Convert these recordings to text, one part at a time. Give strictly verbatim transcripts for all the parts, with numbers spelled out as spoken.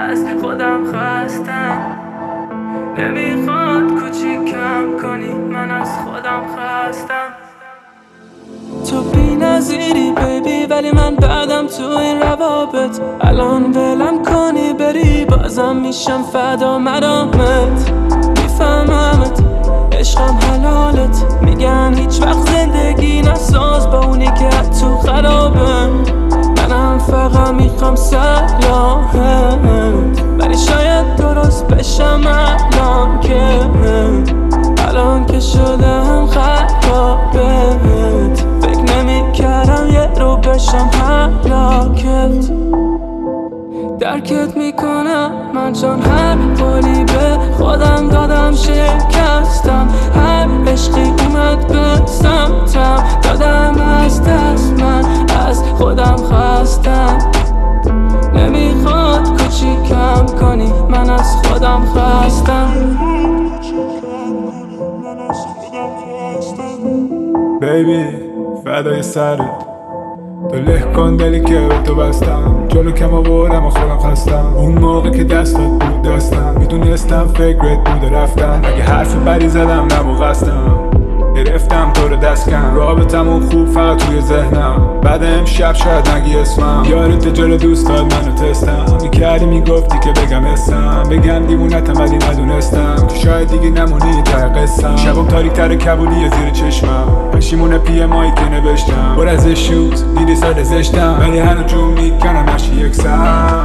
از خودم خستم. نمیخواد کوچیکم کنی، من از خودم خستم. تو بی نظیری بیبی، ولی من بعدم تو این روابط. الان ولم کنی بری، بازم میشم فدا مدامت. میفهممت عشقم حلالت، میگن هیچ وقت زندگی نساز با اونی که تو خرابه. منم فقط میخوام سلامت، ولی شاید درست بشم الان که الان که شدم خرابت. فکر نمیکردم یه رو بشم هلاکت. درکت میکنم من چون هر قولی به خودم دادم شکستم. هر عشقی اومد به سمتم، دادم از دست، من از خودم خستم. نمیخواد کوچیکم کنی، من از خودم خستم. بیبی فدای سرت، تو له کن دلی که به تو بستم. جلو کم آوردم و خودم خستم. اون موقع که دستات بود دستم، میدونستم فکرت بوده رفتم. اگه حرف بدی زدم نبو قصدم، گرفتم تو رو دست کم. رابطمون خوب فقط توی ذهنم، بعد امشب شاید نگی اسمم. یارت جلو دوستات منو تستم، میکردی میگفتی که بگم اسم. بگم دیوونتم ولی ندونستم که شاید دیگه نمونی ته قصم. شبم تاریک تر کبولی زیر چشمم، پشیمون پی مایی که نوشتم. پر از اشوز دیدی سر زشتم، ولی هنو جون میکنم هرچی یکسم.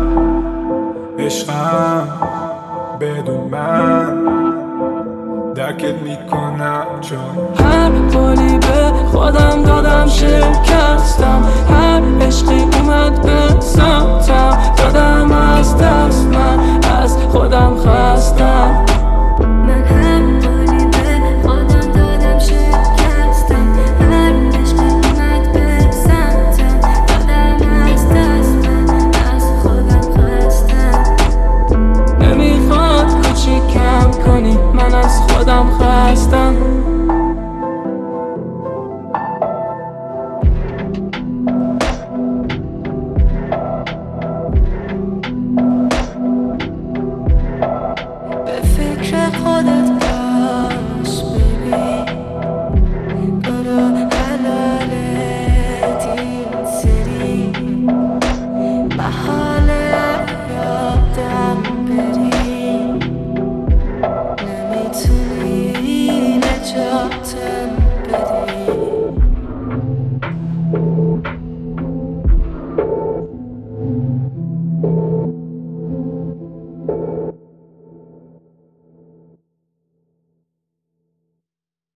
عشقم بدون من درکت میکنم، چون هر قولی به خودم دادم شکستم. هر عشقی اومد به سمتم، دادم از دست، من از خودم خستم. من هر قولی به خودم دادم شکستم. هر عشقی اومد به سمتم، دادم از دست، من از خودم خستم. نمیخواد کوچیکم کنی، من از خودم خستم. به فکر خودت